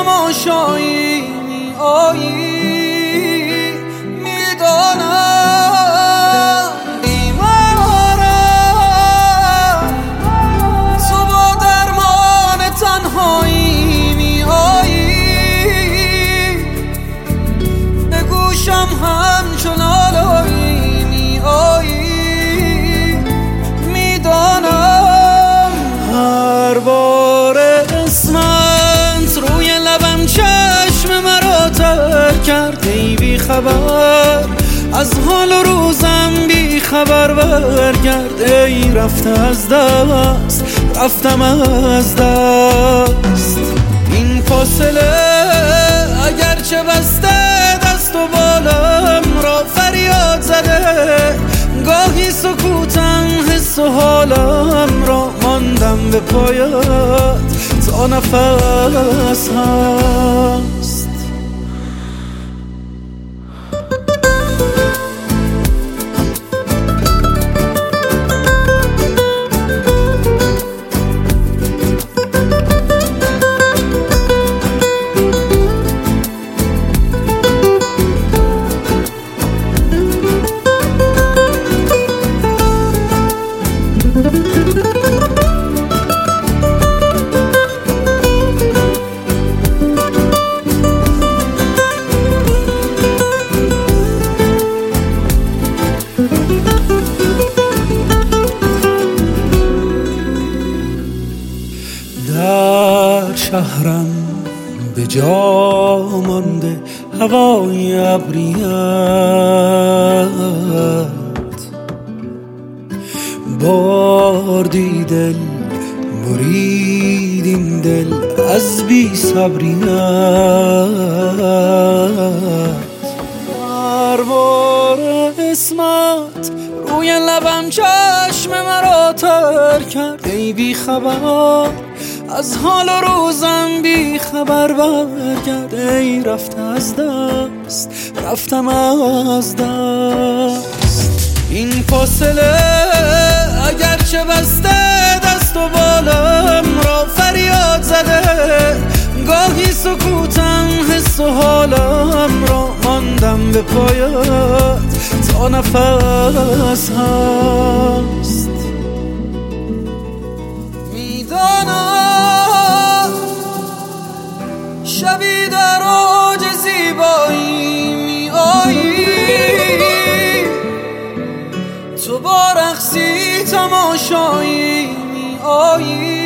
تماشایی می آیی. میدانم بیمارم تو با درمان تنهایی می آیی. به گوشم همچون آلایی می آیی. میدانم هر بار اسمت روی لبم چشم مرا تر کرد. ای بی خبر از حال و روزم بی خبر برگرد. ای رفته از دست رفتم از دست. این فاصله اگرچه بسته دست و بالم را فریاد زده. گاهی سکوتم حس و حالم را ماندم به پایت تا نفس هست. در شهرم به جا مانده هوای ابریت. بردی دل برید این دل از بی صبریت. هر بار اسمت روی لبم چشم مرا تر کرد. ای بی خبر از حال و روزم بی خبر برگرد. ای رفته از دست رفتم از دست. این فاصله اگرچه بسته دست و بالم را فریاد زده. گاهی سکوتم حس و حالم را ماندم به پایت تا نفس هست. میدانم شبی در اوج زیبایی می آیی. تو با رقصی تماشایی می آیی.